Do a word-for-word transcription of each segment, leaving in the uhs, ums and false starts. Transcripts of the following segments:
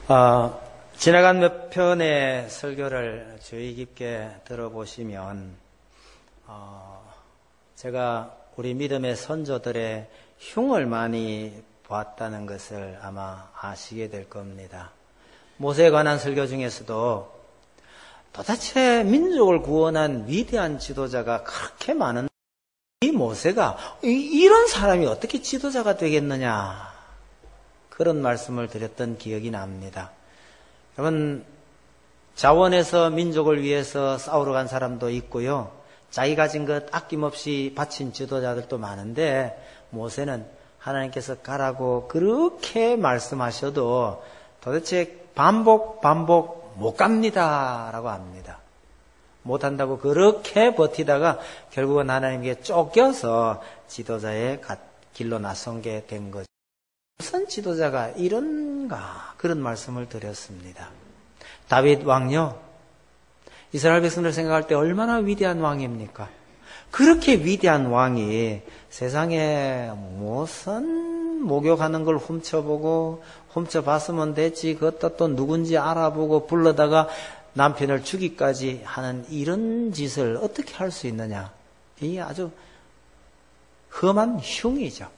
어, 지나간 몇 편의 설교를 주의 깊게 들어보시면 어, 제가 우리 믿음의 선조들의 흉을 많이 보았다는 것을 아마 아시게 될 겁니다. 모세에 관한 설교 중에서도 도대체 민족을 구원한 위대한 지도자가 그렇게 많은 이 모세가 이런 사람이 어떻게 지도자가 되겠느냐, 그런 말씀을 드렸던 기억이 납니다. 여러분, 자원해서 민족을 위해서 싸우러 간 사람도 있고요, 자기 가진 것 아낌없이 바친 지도자들도 많은데, 모세는 하나님께서 가라고 그렇게 말씀하셔도 도대체 반복 반복 못 갑니다 라고 합니다. 못한다고 그렇게 버티다가 결국은 하나님께 쫓겨서 지도자의 길로 나선 게 된 거죠. 무슨 지도자가 이런가, 그런 말씀을 드렸습니다. 다윗 왕요, 이스라엘 백성들 생각할 때 얼마나 위대한 왕입니까? 그렇게 위대한 왕이 세상에 무슨 목욕하는 걸 훔쳐보고, 훔쳐봤으면 됐지, 그것도 또 누군지 알아보고 불러다가 남편을 죽이기까지 하는 이런 짓을 어떻게 할 수 있느냐, 이게 아주 험한 흉이죠.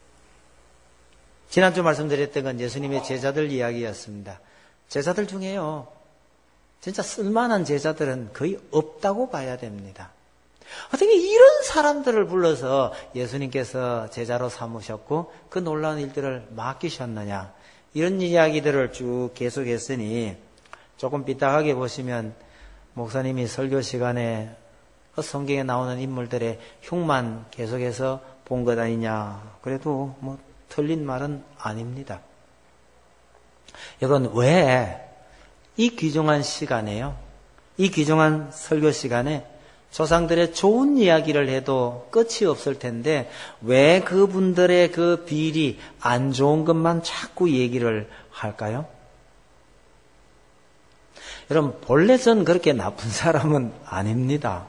지난주 말씀드렸던 건 예수님의 제자들 이야기였습니다. 제자들 중에요, 진짜 쓸만한 제자들은 거의 없다고 봐야 됩니다. 어떻게 이런 사람들을 불러서 예수님께서 제자로 삼으셨고 그 놀라운 일들을 맡기셨느냐, 이런 이야기들을 쭉 계속했으니 조금 삐딱하게 보시면 목사님이 설교 시간에 성경에 나오는 인물들의 흉만 계속해서 본 것 아니냐, 그래도 뭐 틀린 말은 아닙니다. 여러분, 왜 이 귀중한 시간에요, 이 귀중한 설교 시간에 조상들의 좋은 이야기를 해도 끝이 없을 텐데 왜 그분들의 그 비리, 안 좋은 것만 자꾸 얘기를 할까요? 여러분, 본래 전 그렇게 나쁜 사람은 아닙니다.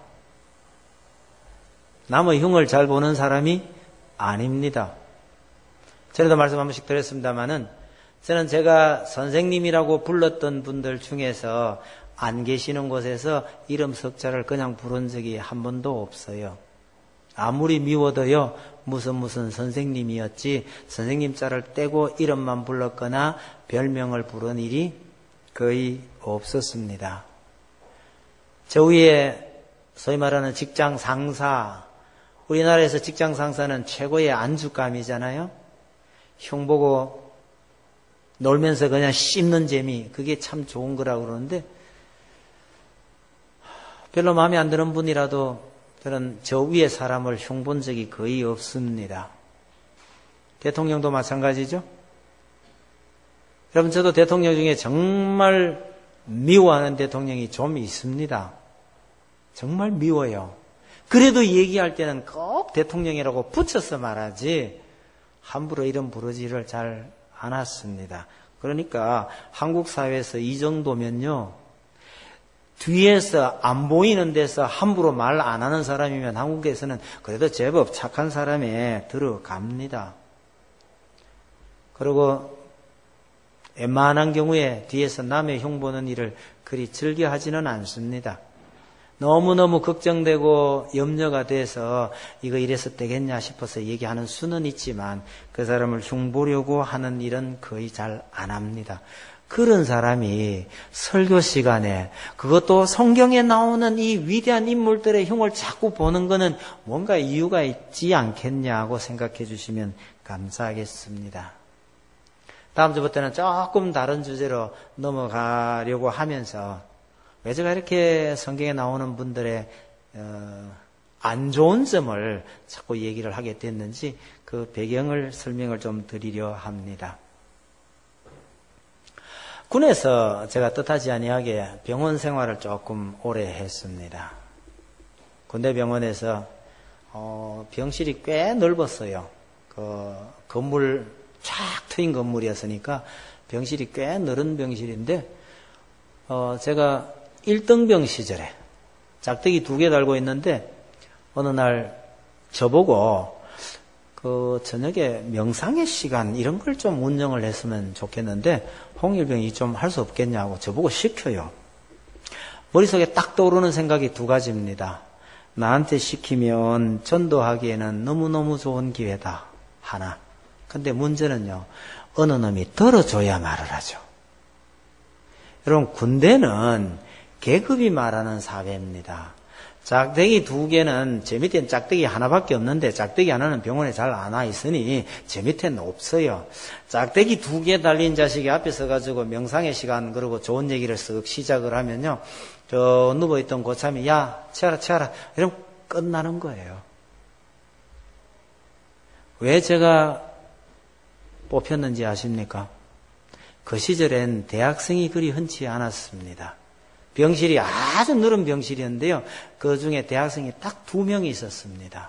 남의 흉을 잘 보는 사람이 아닙니다. 전에도 말씀 한 번씩 드렸습니다마는 저는 제가 선생님이라고 불렀던 분들 중에서 안 계시는 곳에서 이름 석자를 그냥 부른 적이 한 번도 없어요. 아무리 미워도요, 무슨 무슨 선생님이었지 선생님 자를 떼고 이름만 불렀거나 별명을 부른 일이 거의 없었습니다. 저 위에 소위 말하는 직장 상사, 우리나라에서 직장 상사는 최고의 안주감이잖아요. 흉 보고 놀면서 그냥 씹는 재미, 그게 참 좋은 거라고 그러는데 별로 마음에 안 드는 분이라도 저는 저 위에 사람을 흉본 적이 거의 없습니다. 대통령도 마찬가지죠. 여러분, 저도 대통령 중에 정말 미워하는 대통령이 좀 있습니다. 정말 미워요. 그래도 얘기할 때는 꼭 대통령이라고 붙여서 말하지 함부로 이런 부르지를 잘 안 했습니다. 그러니까 한국 사회에서 이 정도면요, 뒤에서 안 보이는 데서 함부로 말 안 하는 사람이면 한국에서는 그래도 제법 착한 사람에 들어갑니다. 그리고 웬만한 경우에 뒤에서 남의 흉 보는 일을 그리 즐겨하지는 않습니다. 너무너무 걱정되고 염려가 돼서 이거 이래서 되겠냐 싶어서 얘기하는 수는 있지만 그 사람을 흉보려고 하는 일은 거의 잘 안 합니다. 그런 사람이 설교 시간에 그것도 성경에 나오는 이 위대한 인물들의 흉을 자꾸 보는 거는 뭔가 이유가 있지 않겠냐고 생각해 주시면 감사하겠습니다. 다음 주부터는 조금 다른 주제로 넘어가려고 하면서 왜 제가 이렇게 성경에 나오는 분들의 어, 안 좋은 점을 자꾸 얘기를 하게 됐는지 그 배경을 설명을 좀 드리려 합니다. 군에서 제가 뜻하지 아니하게 병원 생활을 조금 오래 했습니다. 군대 병원에서 어, 병실이 꽤 넓었어요. 그 건물 쫙 트인 건물이었으니까 병실이 꽤 넓은 병실인데 어, 제가 일등병 시절에 짝대기 두 개 달고 있는데 어느 날 저보고 그 그 저녁에 명상의 시간 이런 걸 좀 운영을 했으면 좋겠는데 홍일병이 좀 할 수 없겠냐고 저보고 시켜요. 머릿속에 딱 떠오르는 생각이 두 가지입니다. 나한테 시키면 전도하기에는 너무너무 좋은 기회다. 하나. 근데 문제는요. 어느 놈이 들어줘야 말을 하죠. 여러분 군대는 계급이 말하는 사회입니다. 짝대기 두 개는 제 밑에는 짝대기 하나밖에 없는데 짝대기 하나는 병원에 잘 안 와 있으니 제 밑에는 없어요. 짝대기 두 개 달린 자식이 앞에 서가지고 명상의 시간 그러고 좋은 얘기를 쓱 시작을 하면요. 저 누워있던 고참이 야 치아라 치아라 이러면 끝나는 거예요. 왜 제가 뽑혔는지 아십니까? 그 시절엔 대학생이 그리 흔치 않았습니다. 병실이 아주 늘은 병실이었는데요. 그 중에 대학생이 딱 두 명이 있었습니다.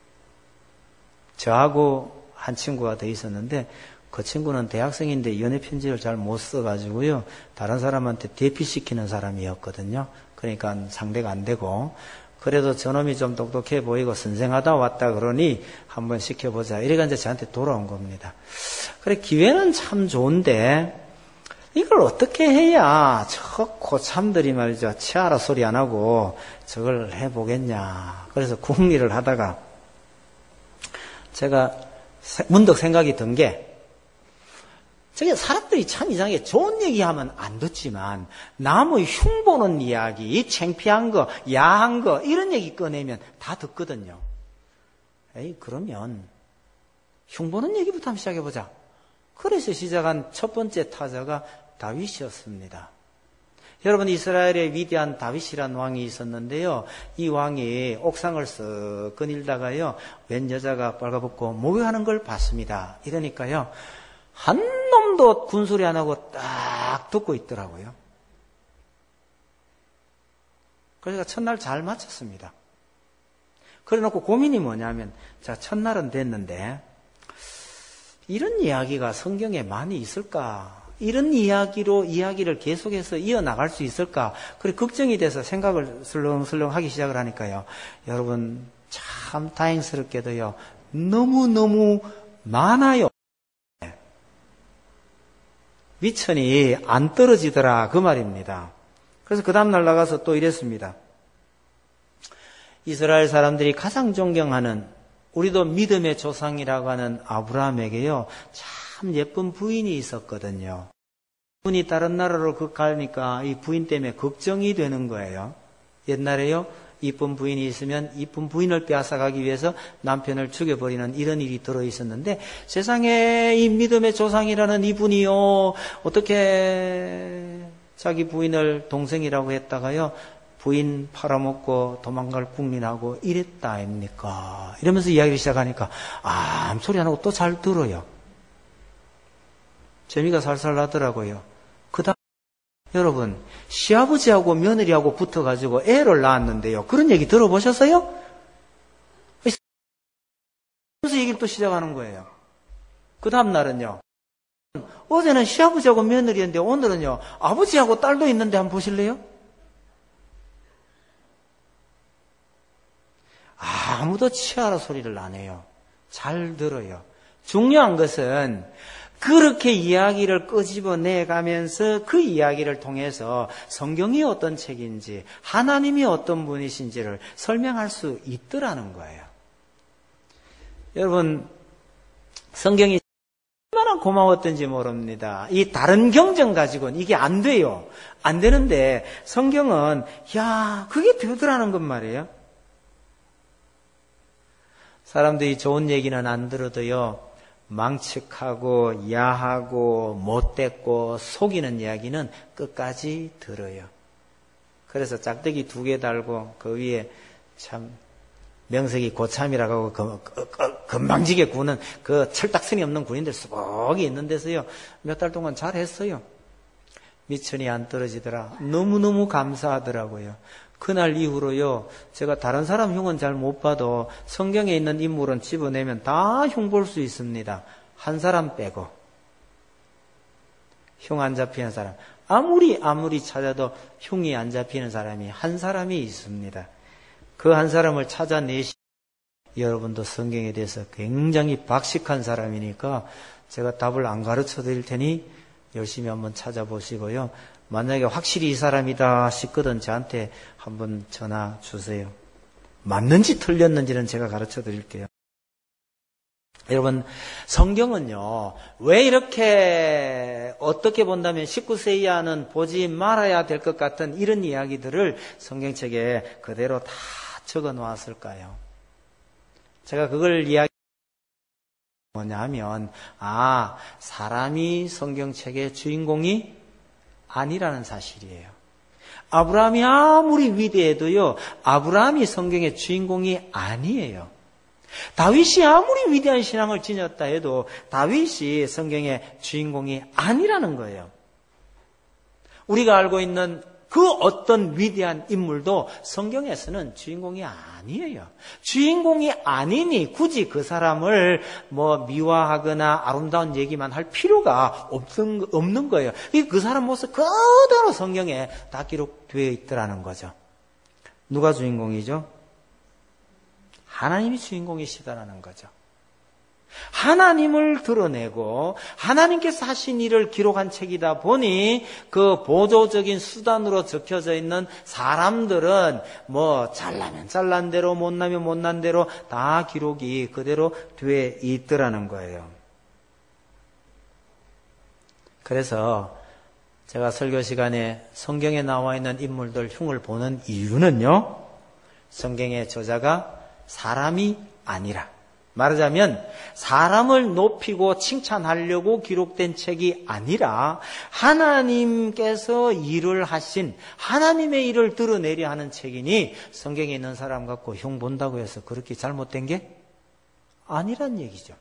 저하고 한 친구가 더 있었는데 그 친구는 대학생인데 연애 편지를 잘 못 써가지고요. 다른 사람한테 대피시키는 사람이었거든요. 그러니까 상대가 안 되고 그래도 저놈이 좀 똑똑해 보이고 선생하다 왔다 그러니 한번 시켜보자. 이래가 이제 저한테 돌아온 겁니다. 그래 기회는 참 좋은데 이걸 어떻게 해야 저 고참들이 말이죠. 치아라 소리 안 하고 저걸 해보겠냐. 그래서 궁리를 하다가 제가 문득 생각이 든 게 저게 사람들이 참 이상하게 좋은 얘기하면 안 듣지만 남의 흉보는 이야기, 창피한 거, 야한 거 이런 얘기 꺼내면 다 듣거든요. 에이 그러면 흉보는 얘기부터 한번 시작해보자. 그래서 시작한 첫 번째 타자가 다윗이었습니다. 여러분 이스라엘의 위대한 다윗이라는 왕이 있었는데요. 이 왕이 옥상을 쓱 거닐다가요. 웬 여자가 빨가벗고 목욕하는 걸 봤습니다. 이러니까요. 한 놈도 군소리 안 하고 딱 듣고 있더라고요. 그래서 첫날 잘 마쳤습니다. 그래 놓고 고민이 뭐냐면 자 첫날은 됐는데 이런 이야기가 성경에 많이 있을까? 이런 이야기로 이야기를 계속해서 이어나갈 수 있을까? 그래 걱정이 돼서 생각을 슬렁슬렁 하기 시작을 하니까요. 여러분 참 다행스럽게도요. 너무너무 많아요. 미천이 안 떨어지더라 그 말입니다. 그래서 그 다음날 나가서 또 이랬습니다. 이스라엘 사람들이 가장 존경하는 우리도 믿음의 조상이라고 하는 아브라함에게요. 참 예쁜 부인이 있었거든요. 부인이 다른 나라로 가니까 이 부인 때문에 걱정이 되는 거예요. 옛날에요. 이쁜 부인이 있으면 이쁜 부인을 빼앗아가기 위해서 남편을 죽여버리는 이런 일이 들어있었는데 세상에 이 믿음의 조상이라는 이분이요. 어떻게 자기 부인을 동생이라고 했다가요. 부인 팔아먹고 도망갈 국민하고 이랬다 아닙니까? 이러면서 이야기를 시작하니까 아무 소리 안 하고 또 잘 들어요. 재미가 살살 나더라고요. 그 다음 여러분 시아버지하고 며느리하고 붙어가지고 애를 낳았는데요. 그런 얘기 들어보셨어요? 그래서 얘기를 또 시작하는 거예요. 그 다음 날은요. 어제는 시아버지하고 며느리였는데 오늘은요. 아버지하고 딸도 있는데 한번 보실래요? 아무도 치아라 소리를 안 해요. 잘 들어요. 중요한 것은 그렇게 이야기를 끄집어내가면서 그 이야기를 통해서 성경이 어떤 책인지 하나님이 어떤 분이신지를 설명할 수 있더라는 거예요. 여러분 성경이 얼마나 고마웠던지 모릅니다. 이 다른 경전 가지고는 이게 안 돼요. 안 되는데 성경은 야 그게 되더라는 것 말이에요. 사람들이 좋은 얘기는 안 들어도요. 망측하고 야하고 못됐고 속이는 이야기는 끝까지 들어요. 그래서 짝대기 두 개 달고 그 위에 참 명색이 고참이라고 하고 금방지게 구는 그 철딱선이 없는 군인들 수복이 있는 데서요. 몇 달 동안 잘했어요. 미천이 안 떨어지더라. 너무너무 감사하더라고요. 그날 이후로요. 제가 다른 사람 흉은 잘 못 봐도 성경에 있는 인물은 집어내면 다 흉 볼 수 있습니다. 한 사람 빼고. 흉 안 잡히는 사람. 아무리 아무리 찾아도 흉이 안 잡히는 사람이 한 사람이 있습니다. 그 한 사람을 찾아내시 여러분도 성경에 대해서 굉장히 박식한 사람이니까 제가 답을 안 가르쳐 드릴 테니 열심히 한번 찾아보시고요. 만약에 확실히 이 사람이다 싶거든 저한테 한번 전화 주세요. 맞는지 틀렸는지는 제가 가르쳐 드릴게요. 여러분, 성경은요, 왜 이렇게 어떻게 본다면 십구 세 이하는 보지 말아야 될 것 같은 이런 이야기들을 성경책에 그대로 다 적어 놓았을까요? 제가 그걸 이야기 뭐냐면, 아, 사람이 성경책의 주인공이 아니라는 사실이에요. 아브라함이 아무리 위대해도요, 아브라함이 성경의 주인공이 아니에요. 다윗이 아무리 위대한 신앙을 지녔다 해도 다윗이 성경의 주인공이 아니라는 거예요. 우리가 알고 있는 그 어떤 위대한 인물도 성경에서는 주인공이 아니에요. 주인공이 아니니 굳이 그 사람을 뭐 미화하거나 아름다운 얘기만 할 필요가 없는, 없는 거예요. 그 사람 모습 그대로 성경에 다 기록되어 있더라는 거죠. 누가 주인공이죠? 하나님이 주인공이시다라는 거죠. 하나님을 드러내고 하나님께서 하신 일을 기록한 책이다 보니 그 보조적인 수단으로 적혀져 있는 사람들은 뭐 잘나면 잘난 대로 못나면 못난 대로 다 기록이 그대로 돼 있더라는 거예요. 그래서 제가 설교 시간에 성경에 나와 있는 인물들 흉을 보는 이유는요, 성경의 저자가 사람이 아니라, 말하자면 사람을 높이고 칭찬하려고 기록된 책이 아니라 하나님께서 일을 하신 하나님의 일을 드러내려 하는 책이니 성경에 있는 사람 갖고 흉 본다고 해서 그렇게 잘못된 게 아니란 얘기죠.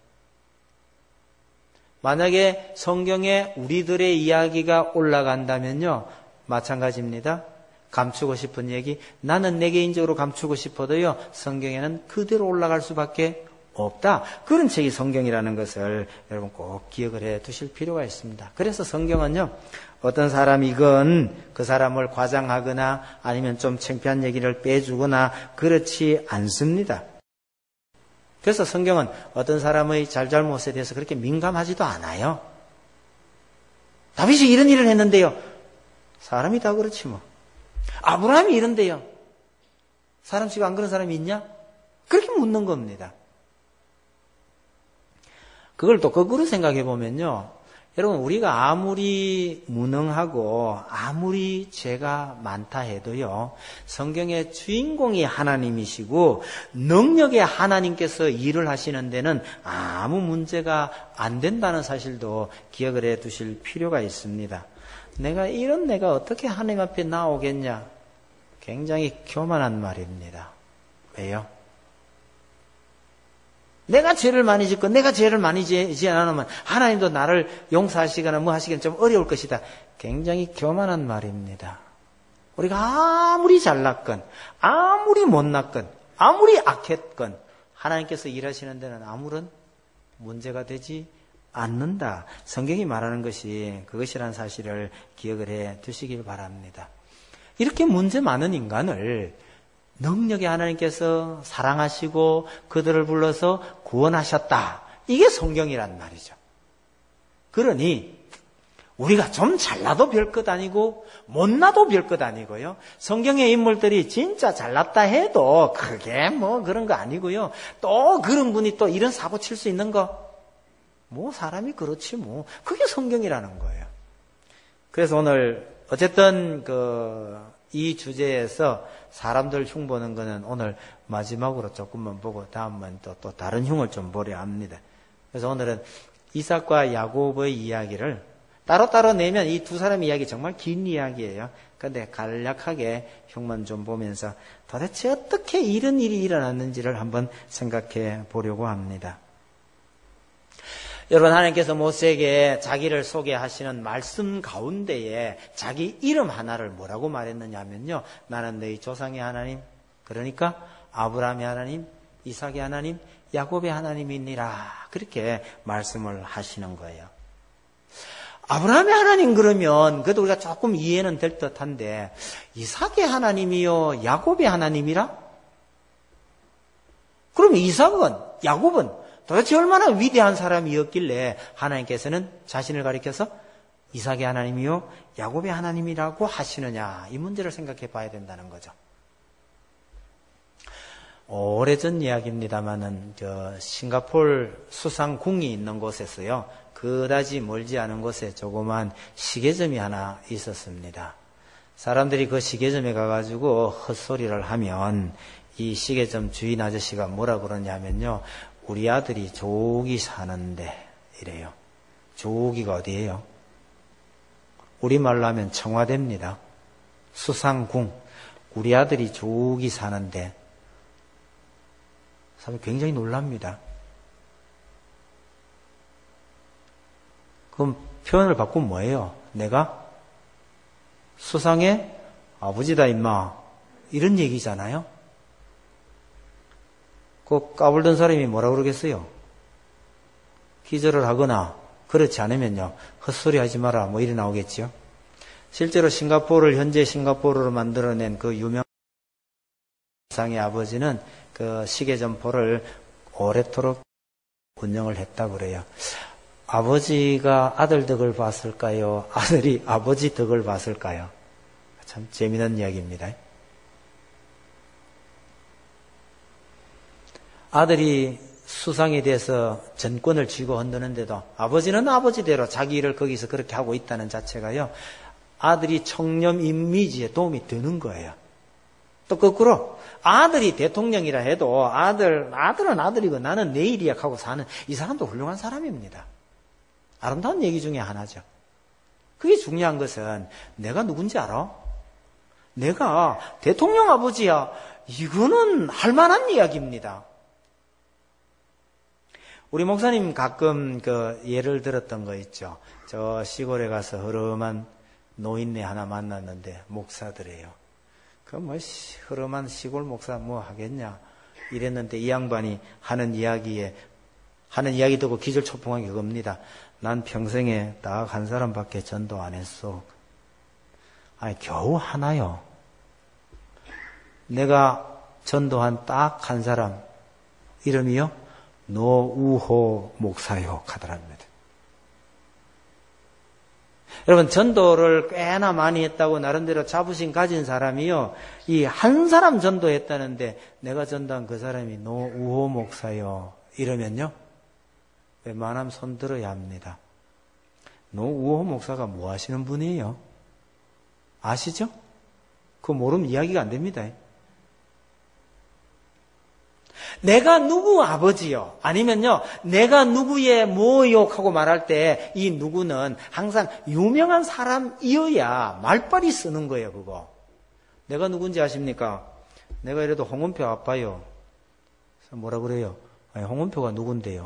만약에 성경에 우리들의 이야기가 올라간다면요, 마찬가지입니다. 감추고 싶은 얘기, 나는 내 개인적으로 감추고 싶어도요, 성경에는 그대로 올라갈 수밖에 없다. 그런 책이 성경이라는 것을 여러분 꼭 기억을 해 두실 필요가 있습니다. 그래서 성경은요, 어떤 사람이건 그 사람을 과장하거나 아니면 좀 창피한 얘기를 빼주거나 그렇지 않습니다. 그래서 성경은 어떤 사람의 잘잘못에 대해서 그렇게 민감하지도 않아요. 다윗이 이런 일을 했는데요, 사람이 다 그렇지 뭐. 아브라함이 이런데요, 사람 치고 안 그런 사람이 있냐? 그렇게 묻는 겁니다. 그걸 또 거꾸로 생각해 보면요, 여러분, 우리가 아무리 무능하고 아무리 죄가 많다 해도요, 성경의 주인공이 하나님이시고 능력의 하나님께서 일을 하시는 데는 아무 문제가 안 된다는 사실도 기억을 해 두실 필요가 있습니다. 내가 이런 내가 어떻게 하나님 앞에 나오겠냐? 굉장히 교만한 말입니다. 왜요? 내가 죄를 많이 짓고 내가 죄를 많이 지지 않으면 하나님도 나를 용서하시거나 뭐 하시기는 좀 어려울 것이다. 굉장히 교만한 말입니다. 우리가 아무리 잘났건 아무리 못났건 아무리 악했건 하나님께서 일하시는 데는 아무런 문제가 되지 않는다. 성경이 말하는 것이 그것이라는 사실을 기억을 해 두시길 바랍니다. 이렇게 문제 많은 인간을 능력의 하나님께서 사랑하시고 그들을 불러서 구원하셨다. 이게 성경이란 말이죠. 그러니 우리가 좀 잘나도 별것 아니고 못나도 별것 아니고요, 성경의 인물들이 진짜 잘났다 해도 그게 뭐 그런 거 아니고요, 또 그런 분이 또 이런 사고 칠 수 있는 거, 뭐 사람이 그렇지 뭐, 그게 성경이라는 거예요. 그래서 오늘 어쨌든 그 이 주제에서 사람들 흉 보는 거는 오늘 마지막으로 조금만 보고 다음은 또, 또 다른 흉을 좀 보려 합니다. 그래서 오늘은 이삭과 야곱의 이야기를 따로따로 내면 이 두 사람 이야기 정말 긴 이야기예요. 그런데 간략하게 흉만 좀 보면서 도대체 어떻게 이런 일이 일어났는지를 한번 생각해 보려고 합니다. 여러분, 하나님께서 모세에게 자기를 소개하시는 말씀 가운데에 자기 이름 하나를 뭐라고 말했느냐면요, 나는 너희 조상의 하나님, 그러니까 아브라함의 하나님, 이삭의 하나님, 야곱의 하나님이니라, 그렇게 말씀을 하시는 거예요. 아브라함의 하나님 그러면 그래도 우리가 조금 이해는 될 듯한데, 이삭의 하나님이요 야곱의 하나님이라? 그럼 이삭은, 야곱은 도대체 얼마나 위대한 사람이었길래 하나님께서는 자신을 가리켜서 이삭의 하나님이요 야곱의 하나님이라고 하시느냐, 이 문제를 생각해 봐야 된다는 거죠. 오래전 이야기입니다만은 저 싱가포르 수상궁이 있는 곳에서요, 그다지 멀지 않은 곳에 조그만 시계점이 하나 있었습니다. 사람들이 그 시계점에 가가지고 헛소리를 하면 이 시계점 주인 아저씨가 뭐라 그러냐면요, 우리 아들이 조기 사는데 이래요. 조기가 어디예요? 우리말로 하면 청와대입니다. 수상궁. 우리 아들이 조기 사는데. 사람이 굉장히 놀랍니다. 그럼 표현을 바꾸면 뭐예요? 내가 수상의 아버지다 임마, 이런 얘기잖아요. 그 까불던 사람이 뭐라 그러겠어요? 기절을 하거나 그렇지 않으면요, 헛소리 하지 마라 뭐 이래 나오겠죠. 실제로 싱가포르를 현재 싱가포르로 만들어낸 그 유명 수상의 아버지는 그 시계점포를 오래도록 운영을 했다고 그래요. 아버지가 아들 덕을 봤을까요? 아들이 아버지 덕을 봤을까요? 참 재미난 이야기입니다. 아들이 수상에 대해서 전권을 쥐고 흔드는데도 아버지는 아버지대로 자기 일을 거기서 그렇게 하고 있다는 자체가요, 아들이 청렴 이미지에 도움이 되는 거예요. 또 거꾸로 아들이 대통령이라 해도 아들, 아들은 아들이고 나는 내 일이야 하고 사는 이 사람도 훌륭한 사람입니다. 아름다운 얘기 중에 하나죠. 그게 중요한 것은 내가 누군지 알아? 내가 대통령 아버지야. 이거는 할 만한 이야기입니다. 우리 목사님 가끔 그 예를 들었던 거 있죠. 저 시골에 가서 흐름한 노인네 하나 만났는데 목사들이에요. 그 뭐 흐름한 시골 목사 뭐 하겠냐 이랬는데 이 양반이 하는 이야기에 하는 이야기 듣고 기절초풍한 게 그겁니다. 난 평생에 딱 한 사람밖에 전도 안 했어. 아니 겨우 하나요. 내가 전도한 딱 한 사람 이름이요 노우호 목사요 하더랍니다. 여러분, 전도를 꽤나 많이 했다고 나름대로 자부심 가진 사람이요, 이 한 사람 전도했다는데 내가 전도한 그 사람이 노우호 목사요 이러면요, 웬만하면 손 들어야 합니다. 노우호 목사가 뭐 하시는 분이에요? 아시죠? 그거 모르면 이야기가 안 됩니다. 내가 누구 아버지요? 아니면요, 내가 누구의 뭐요? 하고 말할 때 이 누구는 항상 유명한 사람이어야 말빨이 쓰는 거예요, 그거. 내가 누군지 아십니까? 내가 이래도 홍은표 아빠요. 뭐라 그래요? 아니, 홍은표가 누군데요?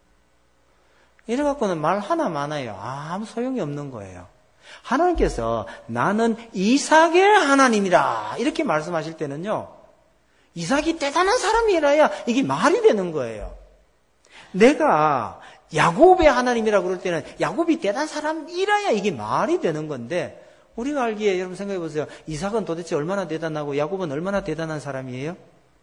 이래갖고는 말 하나 많아요. 아무 소용이 없는 거예요. 하나님께서 나는 이삭의 하나님이라 이렇게 말씀하실 때는요, 이삭이 대단한 사람이라야 이게 말이 되는 거예요. 내가 야곱의 하나님이라고 그럴 때는 야곱이 대단한 사람이라야 이게 말이 되는 건데, 우리가 알기에 여러분 생각해 보세요. 이삭은 도대체 얼마나 대단하고 야곱은 얼마나 대단한 사람이에요?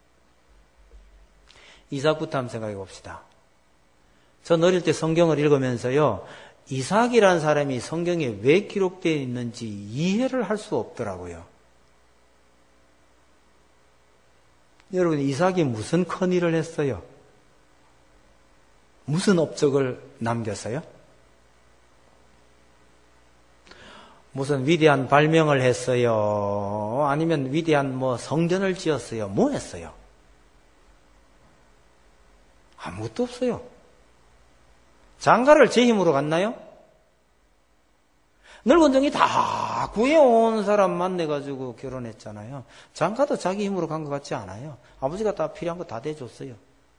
이삭부터 한번 생각해 봅시다. 전 어릴 때 성경을 읽으면서요, 이삭이라는 사람이 성경에 왜 기록되어 있는지 이해를 할 수 없더라고요. 여러분, 이삭이 무슨 큰 일을 했어요? 무슨 업적을 남겼어요? 무슨 위대한 발명을 했어요? 아니면 위대한 뭐 성전을 지었어요? 뭐 했어요? 아무것도 없어요. 장가를 제 힘으로 갔나요? 늙은 정이 다 구해온 사람 만나가지고 결혼했잖아요. 장가도 자기 힘으로 간 것 같지 않아요. 아버지가 다 필요한 거 다 대줬어요.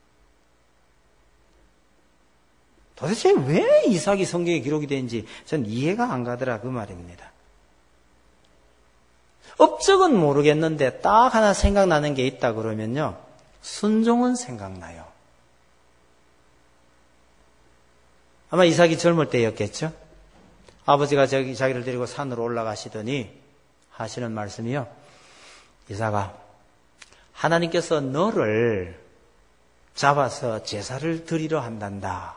도대체 왜 이삭이 성경에 기록이 되는지 전 이해가 안 가더라, 그 말입니다. 업적은 모르겠는데 딱 하나 생각나는 게 있다 그러면요, 순종은 생각나요. 아마 이삭이 젊을 때였겠죠. 아버지가 자기, 자기를 데리고 산으로 올라가시더니 하시는 말씀이요, 이삭아, 하나님께서 너를 잡아서 제사를 드리러 한단다.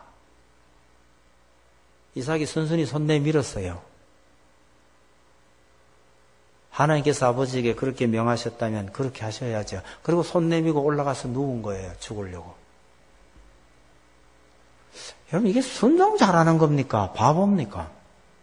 이삭이 순순히 손 내밀었어요. 하나님께서 아버지에게 그렇게 명하셨다면 그렇게 하셔야죠. 그리고 손 내밀고 올라가서 누운 거예요. 죽으려고. 여러분, 이게 순종 잘하는 겁니까? 바보입니까?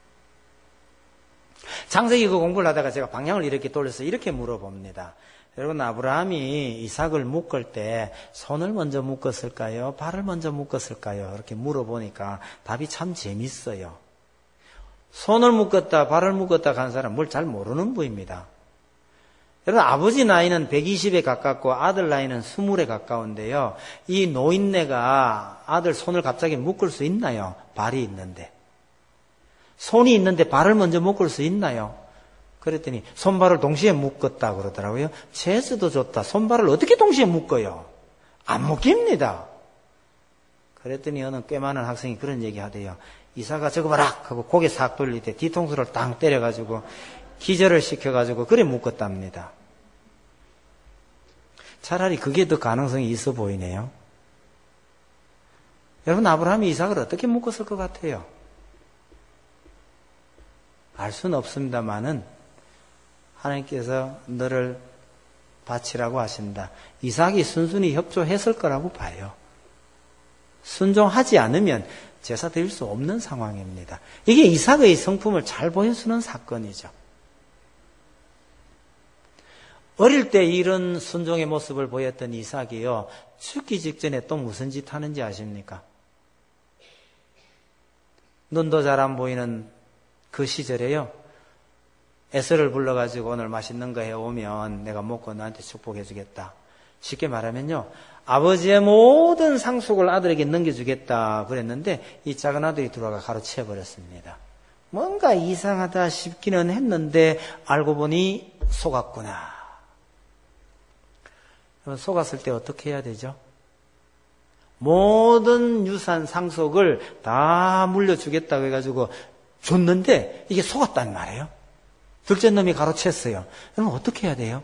창세기 그 공부를 하다가 제가 방향을 이렇게 돌려서 이렇게 물어봅니다. 여러분, 아브라함이 이삭을 묶을 때 손을 먼저 묶었을까요? 발을 먼저 묶었을까요? 이렇게 물어보니까 답이 참 재밌어요. 손을 묶었다, 발을 묶었다 간 사람 뭘 잘 모르는 부입니다. 여러분, 아버지 나이는 백이십에 가깝고 아들 나이는 스물에 가까운데요. 이 노인네가 아들 손을 갑자기 묶을 수 있나요? 발이 있는데. 손이 있는데 발을 먼저 묶을 수 있나요? 그랬더니 손발을 동시에 묶었다 그러더라고요. 재수도 좋다. 손발을 어떻게 동시에 묶어요? 안 묶입니다. 그랬더니 어느 꽤 많은 학생이 그런 얘기 하대요. 이삭아 저거 봐라 하고 고개 싹 돌릴 때 뒤통수를 땅 때려가지고 기절을 시켜가지고 그래 묶었답니다. 차라리 그게 더 가능성이 있어 보이네요. 여러분, 아브라함이 이삭을 어떻게 묶었을 것 같아요? 알 수는 없습니다만은 하나님께서 너를 바치라고 하신다. 이삭이 순순히 협조했을 거라고 봐요. 순종하지 않으면 제사 드릴 수 없는 상황입니다. 이게 이삭의 성품을 잘 보여주는 사건이죠. 어릴 때 이런 순종의 모습을 보였던 이삭이요, 죽기 직전에 또 무슨 짓 하는지 아십니까? 눈도 잘 안 보이는 그 시절에요, 에서를 불러가지고 오늘 맛있는 거 해오면 내가 먹고 너한테 축복해 주겠다. 쉽게 말하면요, 아버지의 모든 상속을 아들에게 넘겨주겠다 그랬는데 이 작은 아들이 들어가 가로채 버렸습니다. 뭔가 이상하다 싶기는 했는데 알고 보니 속았구나. 속았을 때 어떻게 해야 되죠? 모든 유산 상속을 다 물려주겠다고 해가지고 줬는데 이게 속았단 말이에요. 둘째 놈이 가로챘어요. 그럼 어떻게 해야 돼요?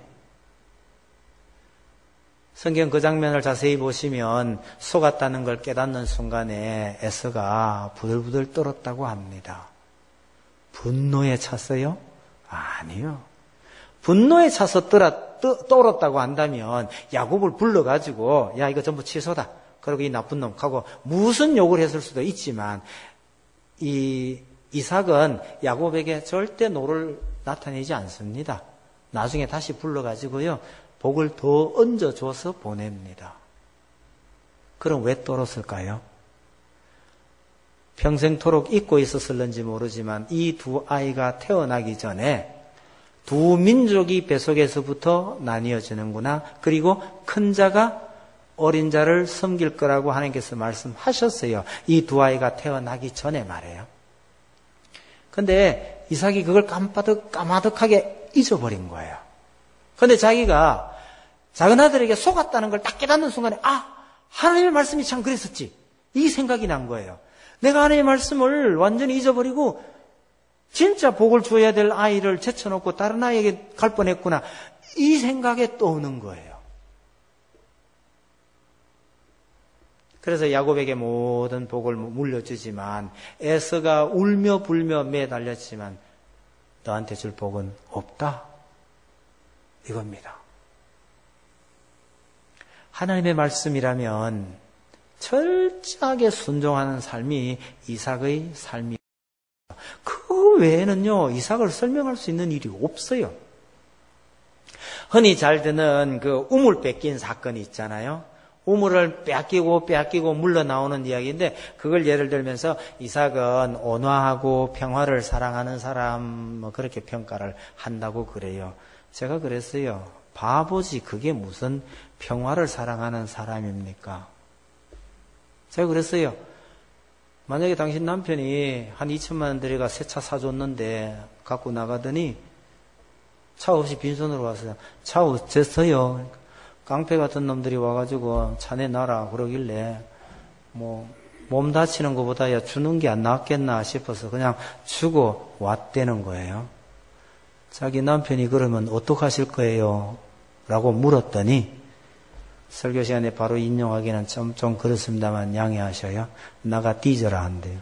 성경 그 장면을 자세히 보시면 속았다는 걸 깨닫는 순간에 에서가 부들부들 떨었다고 합니다. 분노에 찼어요? 아니요. 분노에 차서 떨어, 떨었다고 한다면 야곱을 불러가지고 야 이거 전부 취소다. 그리고 이 나쁜 놈 하고 무슨 욕을 했을 수도 있지만 이 이삭은 야곱에게 절대 노를 나타내지 않습니다. 나중에 다시 불러가지고요, 복을 더 얹어줘서 보냅니다. 그럼 왜 떨었을까요? 평생토록 잊고 있었을는지 모르지만 이 두 아이가 태어나기 전에 두 민족이 뱃속에서부터 나뉘어지는구나. 그리고 큰 자가 어린 자를 섬길 거라고 하나님께서 말씀하셨어요. 이 두 아이가 태어나기 전에 말이에요. 근데 이삭이 그걸 깜빡 까마득하게 잊어버린 거예요. 근데 자기가 작은 아들에게 속았다는 걸 딱 깨닫는 순간에 아, 하나님의 말씀이 참 그랬었지. 이 생각이 난 거예요. 내가 하나님의 말씀을 완전히 잊어버리고 진짜 복을 줘야 될 아이를 제쳐놓고 다른 아이에게 갈 뻔했구나. 이 생각에 떠오는 거예요. 그래서 야곱에게 모든 복을 물려주지만 에서가 울며 불며 매달렸지만 너한테 줄 복은 없다. 이겁니다. 하나님의 말씀이라면 철저하게 순종하는 삶이 이삭의 삶이에요. 그 외에는요, 이삭을 설명할 수 있는 일이 없어요. 흔히 잘 듣는 그 우물 뺏긴 사건이 있잖아요. 우물을 빼앗기고 빼앗기고 물러나오는 이야기인데 그걸 예를 들면서 이삭은 온화하고 평화를 사랑하는 사람 뭐 그렇게 평가를 한다고 그래요. 제가 그랬어요. 바보지 그게 무슨 평화를 사랑하는 사람입니까? 제가 그랬어요. 만약에 당신 남편이 한 이천만 원 들여가 새 차 사줬는데 갖고 나가더니 차 없이 빈손으로 와서 차 어쨌어요? 깡패 같은 놈들이 와가지고 차 내놔라 그러길래 뭐 몸 다치는 것보다야 주는 게 안 낫겠나 싶어서 그냥 주고 왔다는 거예요. 자기 남편이 그러면 어떡하실 거예요? 라고 물었더니 설교 시간에 바로 인용하기는 좀, 좀 그렇습니다만 양해하셔요. 나가 뒤져라 한대요.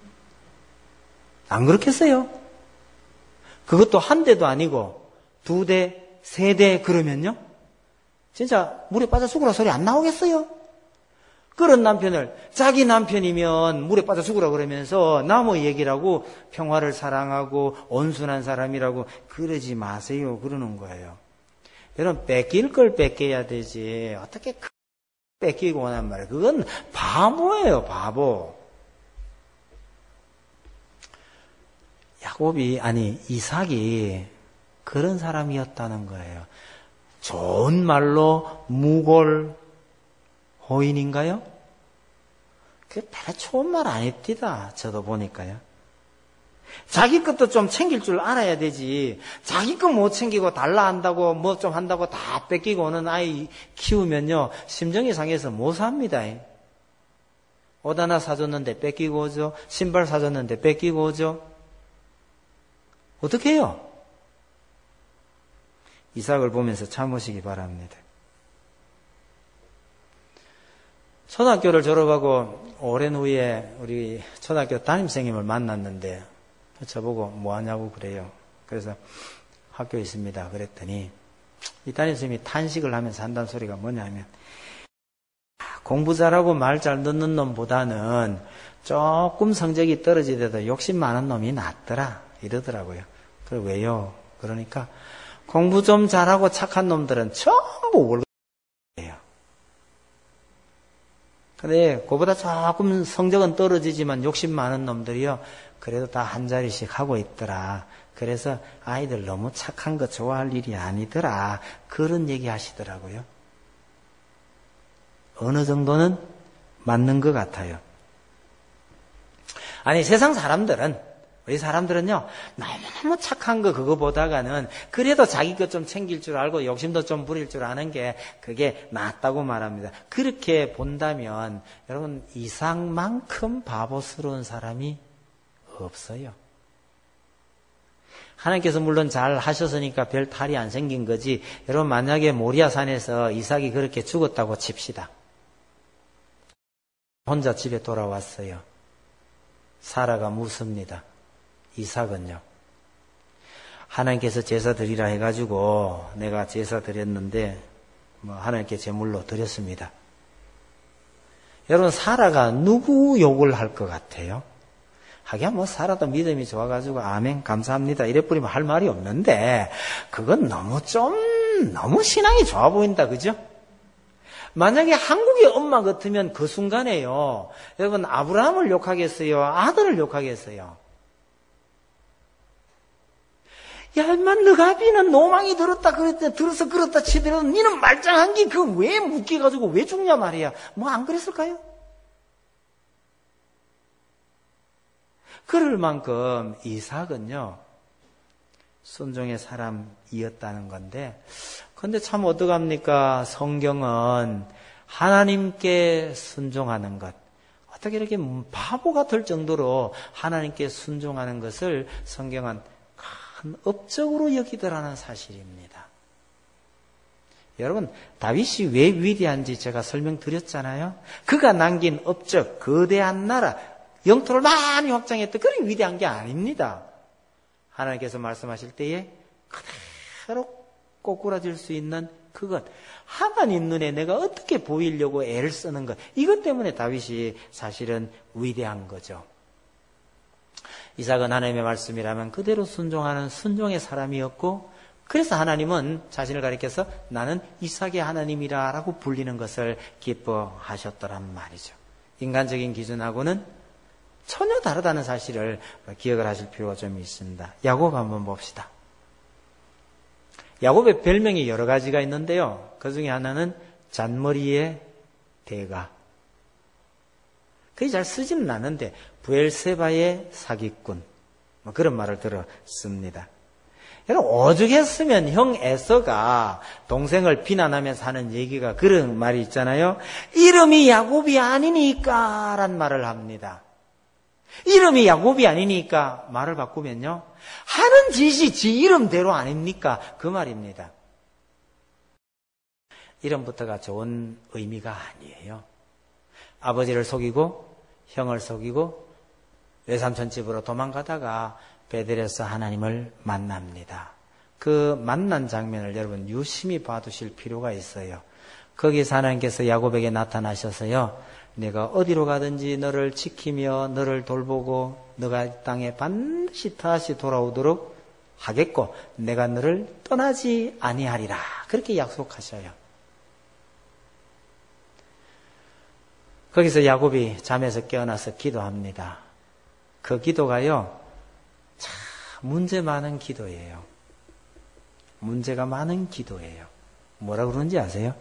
안 그렇겠어요? 그것도 한 대도 아니고 두 대, 세 대 그러면요? 진짜 물에 빠져 죽으라 소리 안 나오겠어요? 그런 남편을 자기 남편이면 물에 빠져 죽으라 그러면서 남의 얘기라고 평화를 사랑하고 온순한 사람이라고 그러지 마세요. 그러는 거예요. 여러분 뺏길 걸 뺏겨야 되지 어떻게 뺏기고 오란 말이에요. 그건 바보예요. 바보. 야곱이 아니 이삭이 그런 사람이었다는 거예요. 좋은 말로 무골 호인인가요? 그게 별로 좋은 말 아닙니다. 저도 보니까요. 자기 것도 좀 챙길 줄 알아야 되지. 자기 것 못 챙기고 달라 한다고 뭐 좀 한다고 다 뺏기고 오는 아이 키우면요. 심정이 상해서 못 삽니다. 옷 하나 사줬는데 뺏기고 오죠. 신발 사줬는데 뺏기고 오죠. 어떻게 해요? 이삭을 보면서 참으시기 바랍니다. 초등학교를 졸업하고 오랜 후에 우리 초등학교 담임선생님을 만났는데 저보고 뭐 하냐고 그래요. 그래서 학교에 있습니다. 그랬더니 이 담임선생님이 탄식을 하면서 한다는 소리가 뭐냐면 공부 잘하고 말 잘 듣는 놈보다는 조금 성적이 떨어지더라도 욕심 많은 놈이 낫더라 이러더라고요. 그래 왜요? 그러니까 공부 좀 잘하고 착한 놈들은 전부 월급이에요. 근데 그보다 조금 성적은 떨어지지만 욕심 많은 놈들이요. 그래도 다 한 자리씩 하고 있더라. 그래서 아이들 너무 착한 거 좋아할 일이 아니더라. 그런 얘기 하시더라고요. 어느 정도는 맞는 것 같아요. 아니 세상 사람들은 우리 사람들은요, 너무너무 착한 거 그거보다가는 그래도 자기 것 좀 챙길 줄 알고 욕심도 좀 부릴 줄 아는 게 그게 낫다고 말합니다. 그렇게 본다면 여러분 이삭만큼 바보스러운 사람이 없어요. 하나님께서 물론 잘 하셨으니까 별 탈이 안 생긴 거지. 여러분 만약에 모리아산에서 이삭이 그렇게 죽었다고 칩시다. 혼자 집에 돌아왔어요. 사라가 묻습니다. 이삭은요. 하나님께서 제사 드리라 해가지고 내가 제사 드렸는데 뭐 하나님께 제물로 드렸습니다. 여러분 사라가 누구 욕을 할 것 같아요? 하긴 뭐 사라도 믿음이 좋아가지고 아멘 감사합니다 이래 뿌리면 할 말이 없는데 그건 너무 좀 너무 신앙이 좋아 보인다 그죠? 만약에 한국의 엄마 같으면 그 순간에요. 여러분 아브라함을 욕하겠어요? 아들을 욕하겠어요? 야, 인마, 너가 비는 노망이 들었다, 그랬다, 들어서 그렇다 치더라도, 니는 말짱한 게, 그 왜 묶여가지고 왜 죽냐 말이야. 뭐, 안 그랬을까요? 그럴 만큼 이삭은요, 순종의 사람이었다는 건데, 근데 참 어떡합니까? 성경은 하나님께 순종하는 것, 어떻게 이렇게 바보가 될 정도로 하나님께 순종하는 것을 성경은 큰 업적으로 여기더라는 사실입니다. 여러분 다윗이 왜 위대한지 제가 설명드렸잖아요. 그가 남긴 업적, 거대한 나라, 영토를 많이 확장했던 그런 위대한 게 아닙니다. 하나님께서 말씀하실 때에 그대로 꼬꾸라질 수 있는 그것, 하나님 눈에 내가 어떻게 보이려고 애를 쓰는 것, 이것 때문에 다윗이 사실은 위대한 거죠. 이삭은 하나님의 말씀이라면 그대로 순종하는 순종의 사람이었고, 그래서 하나님은 자신을 가리켜서 나는 이삭의 하나님이라 라고 불리는 것을 기뻐하셨더란 말이죠. 인간적인 기준하고는 전혀 다르다는 사실을 기억을 하실 필요가 좀 있습니다. 야곱 한번 봅시다. 야곱의 별명이 여러 가지가 있는데요. 그 중에 하나는 잔머리의 대가. 그게 잘 쓰지는 않는데 브엘세바의 사기꾼, 뭐 그런 말을 들었습니다. 여러분 오죽했으면 형 에서가 동생을 비난하면서 하는 얘기가 그런 말이 있잖아요. 이름이 야곱이 아니니까 란 말을 합니다. 이름이 야곱이 아니니까 말을 바꾸면요, 하는 짓이 지 이름대로 아닙니까? 그 말입니다. 이름부터가 좋은 의미가 아니에요. 아버지를 속이고 형을 속이고 외삼촌 집으로 도망가다가 베델에서 하나님을 만납니다. 그 만난 장면을 여러분 유심히 봐두실 필요가 있어요. 거기서 하나님께서 야곱에게 나타나셔서요, 내가 어디로 가든지 너를 지키며 너를 돌보고 너가 이 땅에 반드시 다시 돌아오도록 하겠고 내가 너를 떠나지 아니하리라, 그렇게 약속하셔요. 거기서 야곱이 잠에서 깨어나서 기도합니다. 그 기도가요, 참 문제 많은 기도예요. 문제가 많은 기도예요. 뭐라 그러는지 아세요?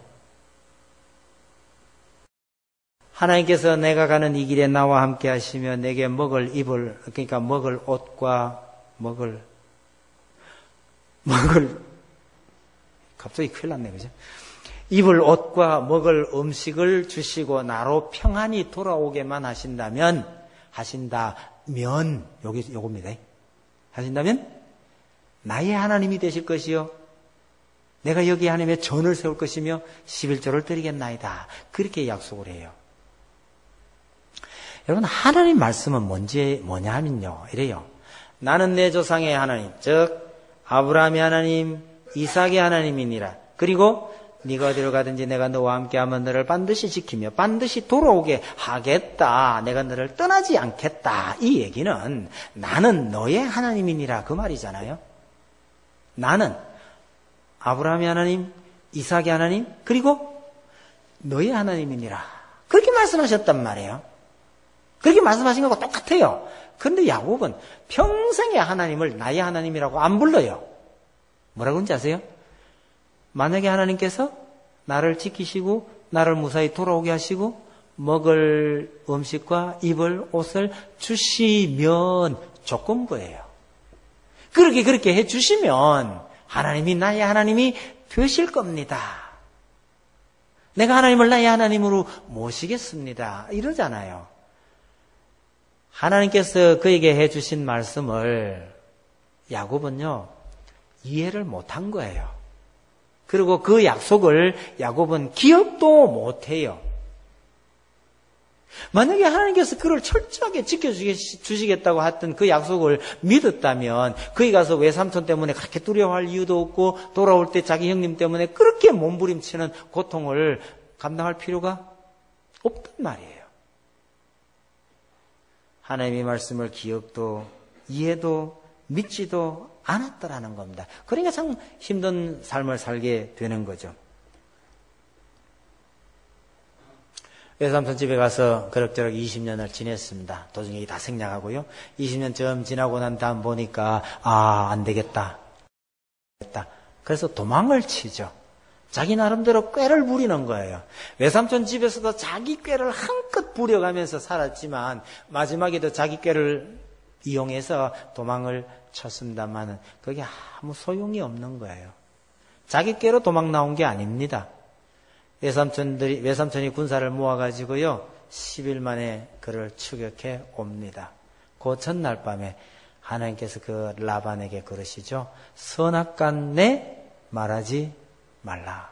하나님께서 내가 가는 이 길에 나와 함께 하시며 내게 먹을 입을, 그러니까 먹을 옷과 먹을 먹을 갑자기 큰일 났네, 그죠? 입을 옷과 먹을 음식을 주시고 나로 평안히 돌아오게만 하신다면, 하신다면, 여기, 요겁니다. 하신다면, 나의 하나님이 되실 것이요. 내가 여기 하나님의 전을 세울 것이며, 십일조를 드리겠나이다. 그렇게 약속을 해요. 여러분, 하나님 말씀은 뭔지, 뭐냐 하면요, 이래요. 나는 내 조상의 하나님, 즉, 아브라함의 하나님, 이삭의 하나님이니라. 그리고 네가 어디로 가든지 내가 너와 함께하면 너를 반드시 지키며 반드시 돌아오게 하겠다. 내가 너를 떠나지 않겠다. 이 얘기는 나는 너의 하나님이니라, 그 말이잖아요. 나는 아브라함의 하나님, 이삭의 하나님, 그리고 너의 하나님이니라. 그렇게 말씀하셨단 말이에요. 그렇게 말씀하신 것과 똑같아요. 그런데 야곱은 평생에 하나님을 나의 하나님이라고 안 불러요. 뭐라고 그런지 아세요? 만약에 하나님께서 나를 지키시고 나를 무사히 돌아오게 하시고 먹을 음식과 입을 옷을 주시면 조건부예요. 그렇게 그렇게 해주시면 하나님이 나의 하나님이 되실 겁니다. 내가 하나님을 나의 하나님으로 모시겠습니다. 이러잖아요. 하나님께서 그에게 해주신 말씀을 야곱은요, 이해를 못한 거예요. 그리고 그 약속을 야곱은 기억도 못해요. 만약에 하나님께서 그를 철저하게 지켜주시겠다고 했던 그 약속을 믿었다면 그에 가서 외삼촌 때문에 그렇게 두려워할 이유도 없고 돌아올 때 자기 형님 때문에 그렇게 몸부림치는 고통을 감당할 필요가 없단 말이에요. 하나님의 말씀을 기억도 이해도 믿지도 않았더라는 겁니다. 그러니까 참 힘든 삶을 살게 되는 거죠. 외삼촌 집에 가서 그럭저럭 이십 년을 지냈습니다. 도중에 다 생략하고요. 이십 년쯤 지나고 난 다음 보니까 아, 안 되겠다. 그래서 도망을 치죠. 자기 나름대로 꾀를 부리는 거예요. 외삼촌 집에서도 자기 꾀를 한껏 부려가면서 살았지만 마지막에도 자기 꾀를 이용해서 도망을 쳤습니다만 그게 아무 소용이 없는 거예요. 자기 꾀로 도망 나온 게 아닙니다. 외삼촌들이, 외삼촌이 군사를 모아가지고요, 십 일 만에 그를 추격해 옵니다. 그 첫날 밤에 하나님께서 그 라반에게 그러시죠. 선악간내 말하지 말라.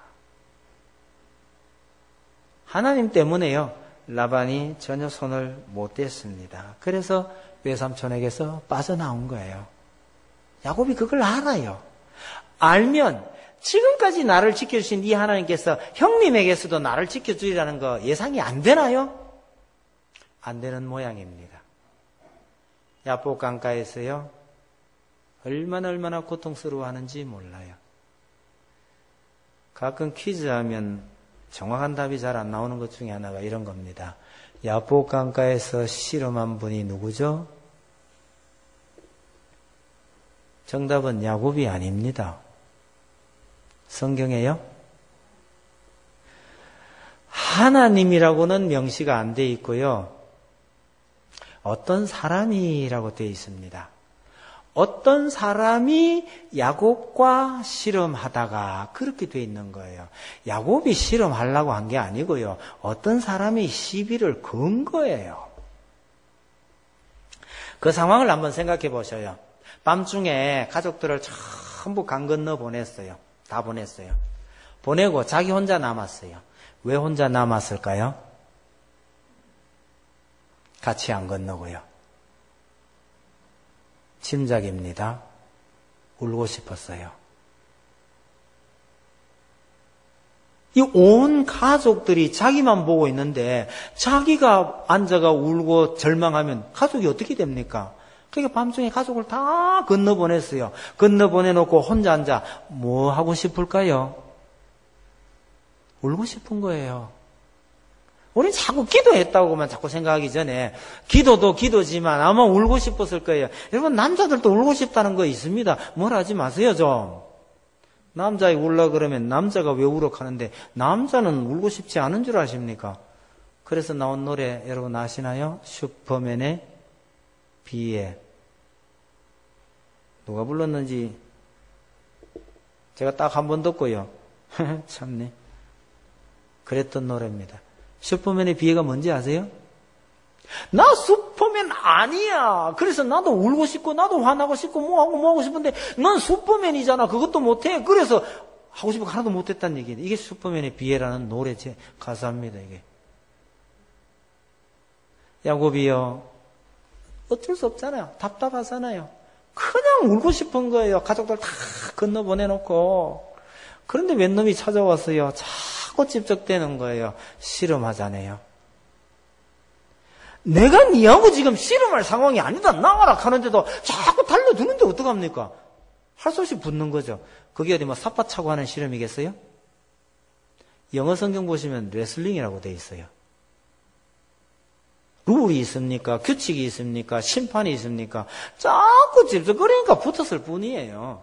하나님 때문에요, 라반이 전혀 손을 못 댔습니다. 그래서 외삼촌에게서 빠져나온 거예요. 야곱이 그걸 알아요. 알면 지금까지 나를 지켜주신 이 하나님께서 형님에게서도 나를 지켜주리라는 거 예상이 안 되나요? 안 되는 모양입니다. 야복 강가에서요, 얼마나 얼마나 고통스러워하는지 몰라요. 가끔 퀴즈하면 정확한 답이 잘 안 나오는 것 중에 하나가 이런 겁니다. 야복 강가에서 실험한 분이 누구죠? 정답은 야곱이 아닙니다. 성경에요, 하나님이라고는 명시가 안 돼 있고요, 어떤 사람이라고 돼 있습니다. 어떤 사람이 야곱과 실험하다가 그렇게 돼 있는 거예요. 야곱이 실험하려고 한 게 아니고요, 어떤 사람이 시비를 건 거예요. 그 상황을 한번 생각해 보셔요. 밤중에 가족들을 전부 강 건너 보냈어요. 다 보냈어요. 보내고 자기 혼자 남았어요. 왜 혼자 남았을까요? 같이 안 건너고요. 짐작입니다. 울고 싶었어요. 이 온 가족들이 자기만 보고 있는데 자기가 앉아가 울고 절망하면 가족이 어떻게 됩니까? 그러니까 밤중에 가족을 다 건너보냈어요. 건너보내놓고 혼자 앉아 뭐 하고 싶을까요? 울고 싶은 거예요. 우리는 자꾸 기도했다고만 자꾸 생각하기 전에 기도도 기도지만 아마 울고 싶었을 거예요. 여러분 남자들도 울고 싶다는 거 있습니다. 뭐라 하지 마세요 좀. 남자애 울라 그러면 남자가 왜 울어 하는데 남자는 울고 싶지 않은 줄 아십니까? 그래서 나온 노래 여러분 아시나요? 슈퍼맨의 비에. 누가 불렀는지 제가 딱 한 번 듣고요. 참네. 그랬던 노래입니다. 슈퍼맨의 비애가 뭔지 아세요? 나 슈퍼맨 아니야. 그래서 나도 울고 싶고 나도 화나고 싶고 뭐하고 뭐하고 싶은데 넌 슈퍼맨이잖아. 그것도 못해. 그래서 하고 싶은 거 하나도 못했다는 얘기예요. 이게 슈퍼맨의 비애라는 노래 제 가사입니다. 이게. 야곱이요. 어쩔 수 없잖아요. 답답하잖아요. 그냥 울고 싶은 거예요. 가족들 다 건너보내놓고. 그런데 웬 놈이 찾아왔어요. 자꾸 찝적대는 거예요. 씨름하자네요. 내가 니하고 지금 씨름할 상황이 아니다. 나와라 하는데도 자꾸 달려드는데 어떡합니까? 할 수 없이 붙는 거죠. 그게 어디 뭐 삿바 차고 하는 씨름이겠어요? 영어 성경 보시면 레슬링이라고 돼 있어요. 룰이 있습니까? 규칙이 있습니까? 심판이 있습니까? 자꾸 찝쩍거리니까 붙었을 뿐이에요.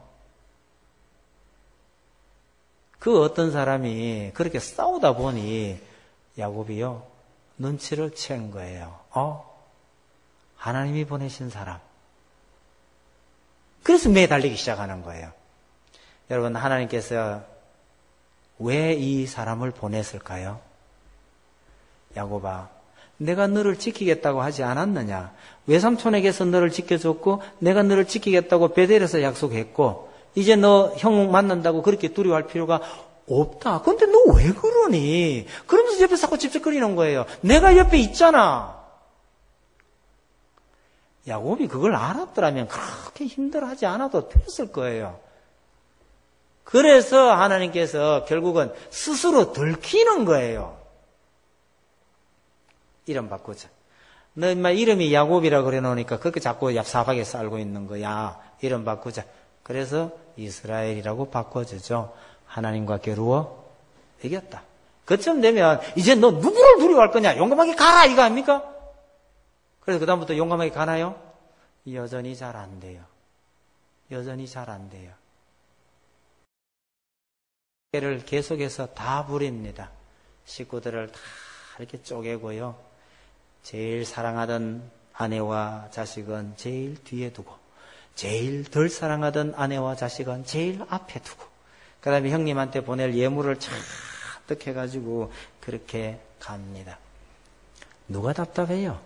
그 어떤 사람이 그렇게 싸우다 보니 야곱이요 눈치를 챈 거예요. 어? 하나님이 보내신 사람. 그래서 매달리기 시작하는 거예요. 여러분 하나님께서 왜 이 사람을 보냈을까요? 야곱아, 내가 너를 지키겠다고 하지 않았느냐? 외삼촌에게서 너를 지켜줬고 내가 너를 지키겠다고 베델에서 약속했고 이제 너 형 만난다고 그렇게 두려워할 필요가 없다. 근데 너 왜 그러니? 그러면서 옆에 자꾸 찝쩍거리는 거예요. 내가 옆에 있잖아. 야곱이 그걸 알았더라면 그렇게 힘들어하지 않아도 됐을 거예요. 그래서 하나님께서 결국은 스스로 들키는 거예요. 이름 바꾸자. 너 인마 이름이 야곱이라 그래 놓으니까 그렇게 자꾸 얍삽하게 살고 있는 거야. 이름 바꾸자. 그래서 이스라엘이라고 바꿔주죠. 하나님과 겨루어 이겼다. 그쯤 되면 이제 너 누구를 두려워할 거냐? 용감하게 가라 이거 아닙니까? 그래서 그 다음부터 용감하게 가나요? 여전히 잘 안 돼요. 여전히 잘 안 돼요. 를 계속해서 다 부립니다. 식구들을 다 이렇게 쪼개고요. 제일 사랑하던 아내와 자식은 제일 뒤에 두고 제일 덜 사랑하던 아내와 자식은 제일 앞에 두고 그 다음에 형님한테 보낼 예물을 잔뜩 해가지고 그렇게 갑니다. 누가 답답해요?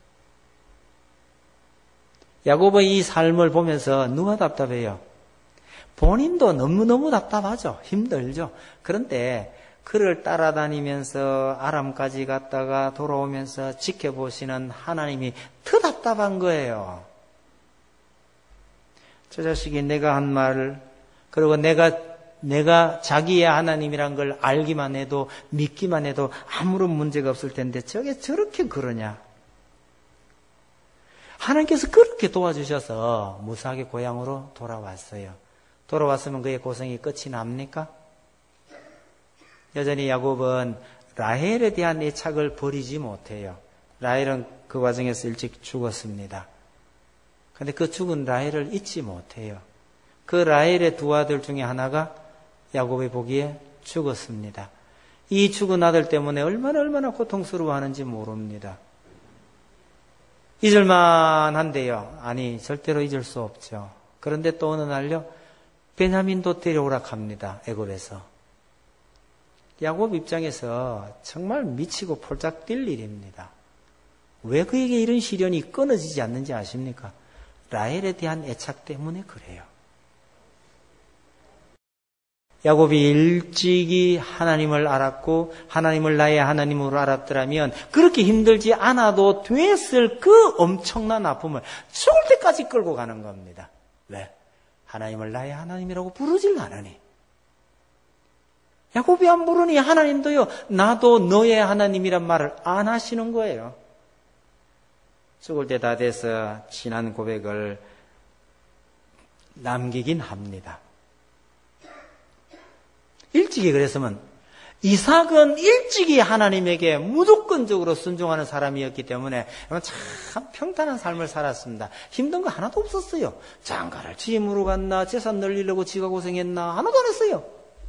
야곱의 이 삶을 보면서 누가 답답해요? 본인도 너무너무 답답하죠. 힘들죠. 그런데 그를 따라다니면서 아람까지 갔다가 돌아오면서 지켜보시는 하나님이 더 답답한 거예요. 저 자식이 내가 한 말을 그리고 내가 내가 자기의 하나님이란 걸 알기만 해도 믿기만 해도 아무런 문제가 없을 텐데 저게 저렇게 그러냐. 하나님께서 그렇게 도와주셔서 무사하게 고향으로 돌아왔어요. 돌아왔으면 그의 고생이 끝이 납니까? 여전히 야곱은 라헬에 대한 애착을 버리지 못해요. 라헬은 그 과정에서 일찍 죽었습니다. 그런데 그 죽은 라헬을 잊지 못해요. 그 라헬의 두 아들 중에 하나가 야곱이 보기에 죽었습니다. 이 죽은 아들 때문에 얼마나 얼마나 고통스러워하는지 모릅니다. 잊을만 한데요. 아니 절대로 잊을 수 없죠. 그런데 또 어느 날요. 베냐민도 데려오라 합니다. 애굽에서. 야곱 입장에서 정말 미치고 폴짝 뛸 일입니다. 왜 그에게 이런 시련이 끊어지지 않는지 아십니까? 라헬에 대한 애착 때문에 그래요. 야곱이 일찍이 하나님을 알았고 하나님을 나의 하나님으로 알았더라면 그렇게 힘들지 않아도 됐을 그 엄청난 아픔을 죽을 때까지 끌고 가는 겁니다. 왜? 하나님을 나의 하나님이라고 부르질 않으니. 야곱이 안 부르니 하나님도요, 나도 너의 하나님이란 말을 안 하시는 거예요. 죽을 때 다 돼서 지난 고백을 남기긴 합니다. 일찍이 그랬으면 이삭은 일찍이 하나님에게 무조건적으로 순종하는 사람이었기 때문에 참 평탄한 삶을 살았습니다. 힘든 거 하나도 없었어요. 장가를 취임으로 갔나, 재산 늘리려고 지가 고생했나, 하나도 안 했어요.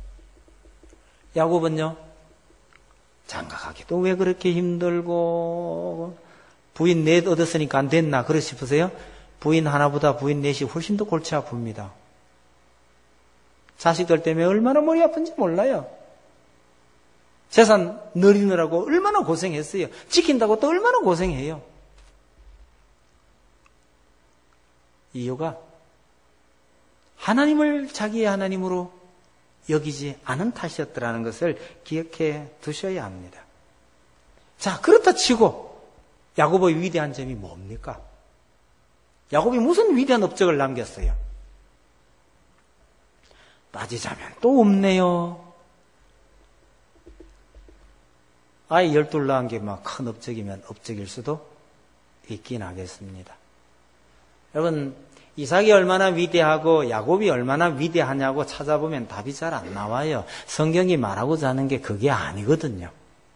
야곱은요, 장가 가기도 왜 그렇게 힘들고, 부인 넷 얻었으니까 안 됐나, 그러 싶으세요? 부인 하나보다 부인 넷이 훨씬 더 골치 아픕니다. 자식들 때문에 얼마나 머리 아픈지 몰라요. 재산 늘리느라고 얼마나 고생했어요. 지킨다고 또 얼마나 고생해요. 이유가 하나님을 자기의 하나님으로 여기지 않은 탓이었더라는 것을 기억해 두셔야 합니다. 자, 그렇다 치고 야곱의 위대한 점이 뭡니까? 야곱이 무슨 위대한 업적을 남겼어요? 따지자면 또 없네요. 아이 열둘 낳은 게 막 큰 업적이면 업적일 수도 있긴 하겠습니다. 여러분, 이삭이 얼마나 위대하고 야곱이 얼마나 위대하냐고 찾아보면 답이 잘 안 나와요. 성경이 말하고자 하는 게 그게 아니거든요.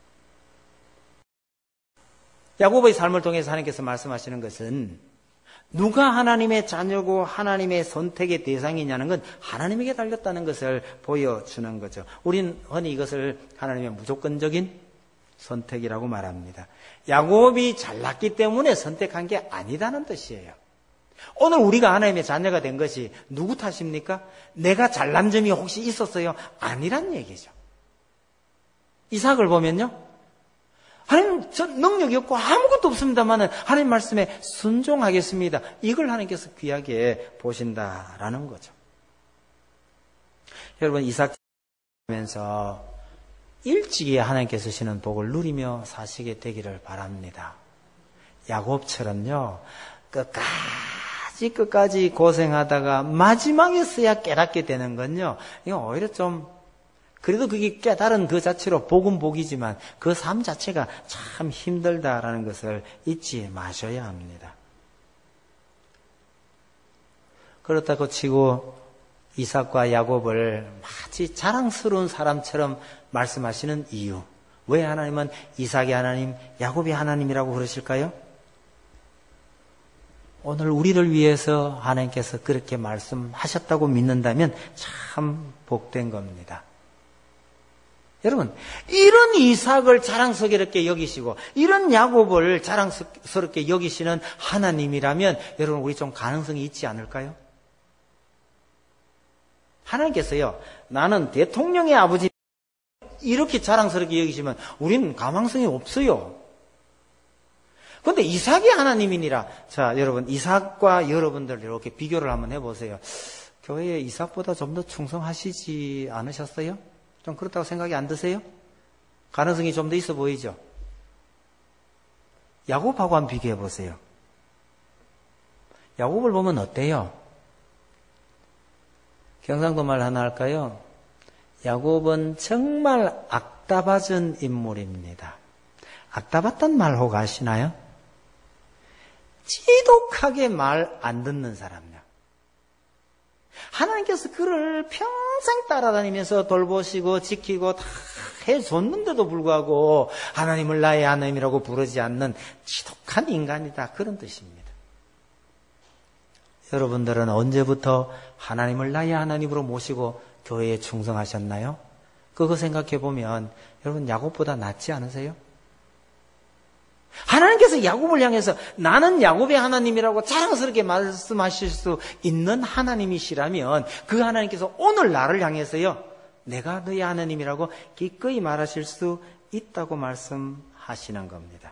야곱의 삶을 통해서 하나님께서 말씀하시는 것은 누가 하나님의 자녀고 하나님의 선택의 대상이냐는 건 하나님에게 달렸다는 것을 보여주는 거죠. 우린 흔히 이것을 하나님의 무조건적인 선택이라고 말합니다. 야곱이 잘났기 때문에 선택한 게 아니다는 뜻이에요. 오늘 우리가 하나님의 자녀가 된 것이 누구 탓입니까? 내가 잘난 점이 혹시 있었어요? 아니란 얘기죠. 이삭을 보면요, 하나님, 전 능력이 없고 아무것도 없습니다만은 하나님 말씀에 순종하겠습니다. 이걸 하나님께서 귀하게 보신다라는 거죠. 여러분, 이삭 하면서 일찍이 하나님께서 주시는 복을 누리며 사시게 되기를 바랍니다. 야곱처럼요, 끝까지 끝까지 고생하다가 마지막에서야 깨닫게 되는 건요, 이거 오히려 좀 그래도 그게 깨달은 그 자체로 복은 복이지만 그 삶 자체가 참 힘들다라는 것을 잊지 마셔야 합니다. 그렇다고 치고 이삭과 야곱을 마치 자랑스러운 사람처럼 말씀하시는 이유, 왜 하나님은 이삭이 하나님, 야곱이 하나님이라고 그러실까요? 오늘 우리를 위해서 하나님께서 그렇게 말씀하셨다고 믿는다면 참 복된 겁니다. 여러분, 이런 이삭을 자랑스럽게 여기시고 이런 야곱을 자랑스럽게 여기시는 하나님이라면 여러분, 우리 좀 가능성이 있지 않을까요? 하나님께서요, 나는 대통령의 아버지 이렇게 자랑스럽게 여기시면 우리는 가망성이 없어요. 그런데 이삭이 하나님이니라. 자, 여러분, 이삭과 여러분들 이렇게 비교를 한번 해보세요. 교회에 이삭보다 좀 더 충성하시지 않으셨어요? 좀 그렇다고 생각이 안 드세요? 가능성이 좀 더 있어 보이죠? 야곱하고 한번 비교해 보세요. 야곱을 보면 어때요? 경상도 말 하나 할까요? 야곱은 정말 악다바전 인물입니다. 악다봤단 말 혹 아시나요? 지독하게 말 안 듣는 사람이요. 하나님께서 그를 평생 따라다니면서 돌보시고 지키고 다 해줬는데도 불구하고 하나님을 나의 하나님이라고 부르지 않는 지독한 인간이다, 그런 뜻입니다. 여러분들은 언제부터 하나님을 나의 하나님으로 모시고 교회에 충성하셨나요? 그거 생각해 보면 여러분, 야곱보다 낫지 않으세요? 하나님께서 야곱을 향해서 나는 야곱의 하나님이라고 자랑스럽게 말씀하실 수 있는 하나님이시라면 그 하나님께서 오늘 나를 향해서요, 내가 너의 하나님이라고 기꺼이 말하실 수 있다고 말씀하시는 겁니다.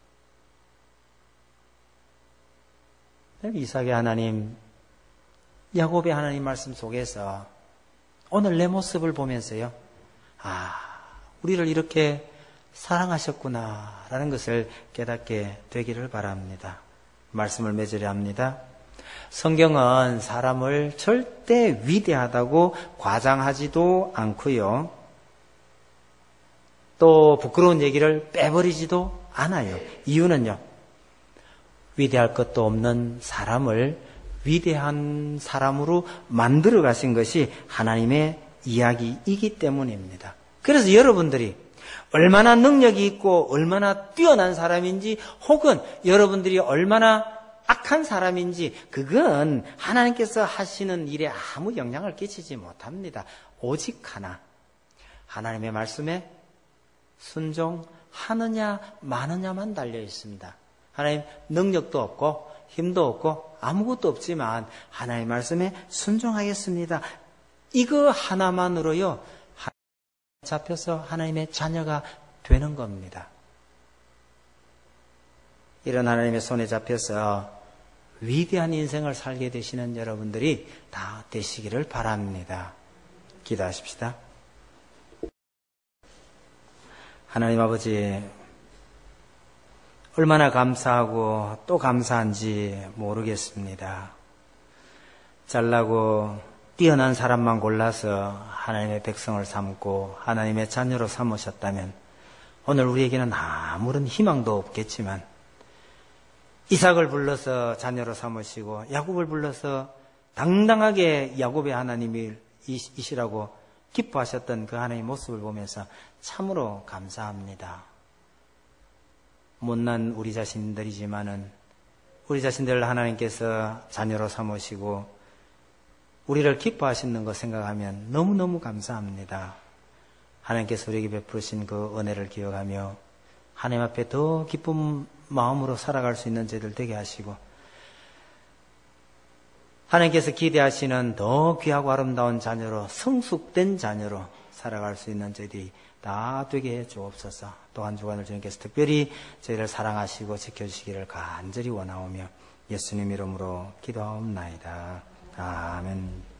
이삭의 하나님, 야곱의 하나님 말씀 속에서 오늘 내 모습을 보면서요, 아, 우리를 이렇게 사랑하셨구나 라는 것을 깨닫게 되기를 바랍니다. 말씀을 맺으려 합니다. 성경은 사람을 절대 위대하다고 과장하지도 않고요, 또 부끄러운 얘기를 빼버리지도 않아요. 이유는요, 위대할 것도 없는 사람을 위대한 사람으로 만들어 가신 것이 하나님의 이야기이기 때문입니다. 그래서 여러분들이 얼마나 능력이 있고 얼마나 뛰어난 사람인지, 혹은 여러분들이 얼마나 악한 사람인지, 그건 하나님께서 하시는 일에 아무 영향을 끼치지 못합니다. 오직 하나, 하나님의 말씀에 순종하느냐 마느냐만 달려 있습니다. 하나님 능력도 없고 힘도 없고 아무것도 없지만 하나님의 말씀에 순종하겠습니다. 이거 하나만으로요, 잡혀서 하나님의 자녀가 되는 겁니다. 이런 하나님의 손에 잡혀서 위대한 인생을 살게 되시는 여러분들이 다 되시기를 바랍니다. 기도하십시다. 하나님 아버지, 얼마나 감사하고 또 감사한지 모르겠습니다. 잘나고 뛰어난 사람만 골라서 하나님의 백성을 삼고 하나님의 자녀로 삼으셨다면 오늘 우리에게는 아무런 희망도 없겠지만, 이삭을 불러서 자녀로 삼으시고 야곱을 불러서 당당하게 야곱의 하나님이시라고 기뻐하셨던 그 하나님의 모습을 보면서 참으로 감사합니다. 못난 우리 자신들이지만은 우리 자신들을 하나님께서 자녀로 삼으시고 우리를 기뻐하시는 것 생각하면 너무너무 감사합니다. 하나님께서 우리에게 베푸신 그 은혜를 기억하며 하나님 앞에 더 기쁜 마음으로 살아갈 수 있는 저희들 되게 하시고, 하나님께서 기대하시는 더 귀하고 아름다운 자녀로, 성숙된 자녀로 살아갈 수 있는 저희들이 다 되게 해 주옵소서. 또 한 주간을 주님께서 특별히 저희를 사랑하시고 지켜주시기를 간절히 원하오며 예수님 이름으로 기도하옵나이다. 아멘.